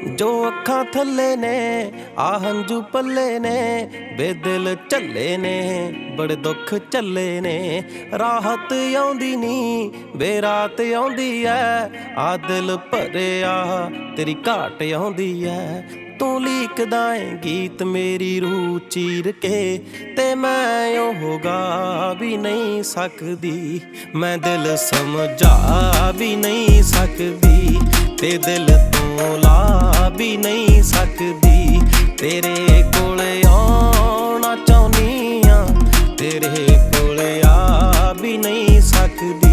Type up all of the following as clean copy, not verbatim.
जो अखां थल्ले ने आ हंजू पल्ले ने बे दिल झल्ले ने बड़े दुख झल्ले ने राहत आउंदी नी बे रात आउंदी ऐ आ दिल भरिया तेरी घाट आउंदी ऐ तू लीकदा ऐ गीत मेरी रूह चीर के ते मैं ओह गा भी नहीं सकदी मैं दिल समझा भी नहीं सकदी ते दिल तों ला भी नहीं सकदी तेरे कोले आउणा चाहुंदी आं तेरे कोले आ भी नहीं सकदी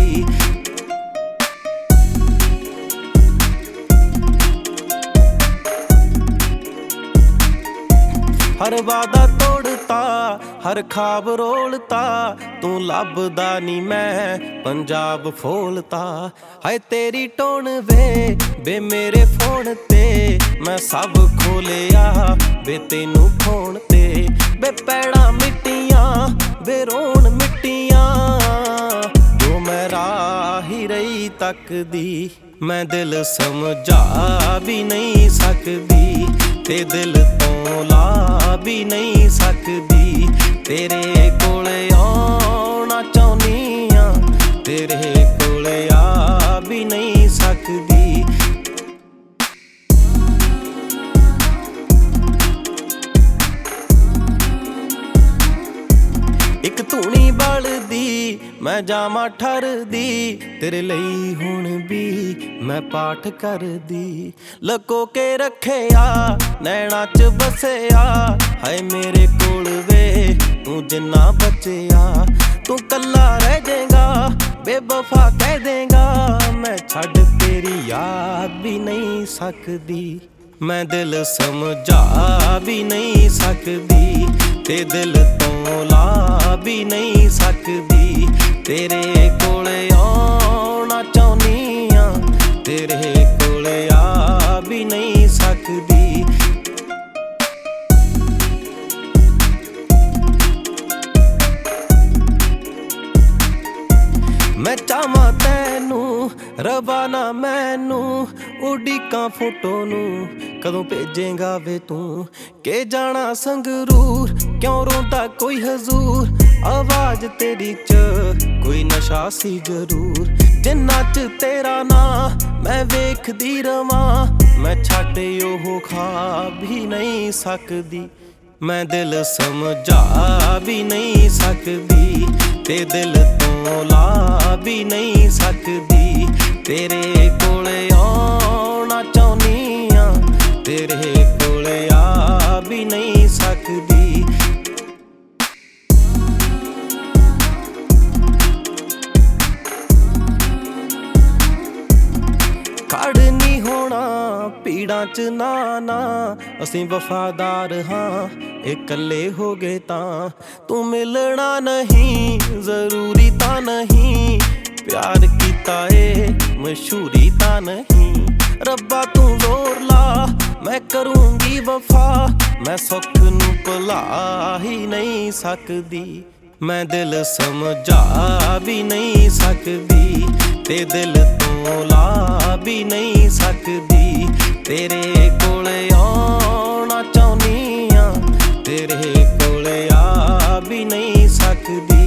हर वादा तोड़ता हर ख्वाब रोलता तू लभदा नी मैं पंजाब फोलता हाय तेरी टोन वे मेरे फोन ते मैं सब खोलिया वे तेनू फोन ते वे पैड़ा मिट्टियां वे रोन मिट्टियां जो मैं राह ही रही तकदी मैं दिल समझा भी नहीं सकदी ते दिल तों ला भी नहीं सकदी तेरे कोले आउणा चाहुंदी आं तेरे कोले आ भी नहीं सकदी एक धूनी बलदी मैं जावां ठरदी तेरे लई हुण भी मैं पाठ करदी लको के रखिया नैना च बसिया हाय मेरे कोल वे तू जिन्ना बचिया तू कल्ला रह जाएगा बेवफा कह देगा मैं छड्ड तेरी याद भी नहीं सकदी मैं दिल समझा भी नहीं सकदी ते दिल तों ला भी नहीं सकदी तेरे कोले आउणा चाहुंदी आं तेरे कोले आ भी नहीं सकदी मैं चाहवां तैनू रवाना मैनू उड़ीकां फोटो नू कदों भेजेगा वे तू के जाना संगरूर क्यों रोंदा कोई हजूर आवाज तेरी च कोई नशा सी जरूर जिन्ना च तेरा ना मैं वेखदी रवां मैं छड्ड ओह खा भी नहीं सकदी मैं दिल समझा भी नहीं सकदी ते दिल तों ला भी नहीं सकदी तेरे कोले आउणा चाहुंदी आं तेरे कोले आ भी नहीं सकदी खड़ नहीं होना पीड़ां च ना असीं वफादार हाँ इकल्ले हो गए तां तू मिलना नहीं जरूरी तां नहीं प्यार कीता ए मशहूरी तां नहीं रब्बा तू जोर ला मैं करूंगी वफा मैं सुख नू भुला ही नहीं सकदी मैं दिल समझा भी नहीं सकदी ते दिल तों ला भी नहीं सकदी तेरे कोले आउणा चाहुंदी आं तेरे कोले आ भी नहीं सकदी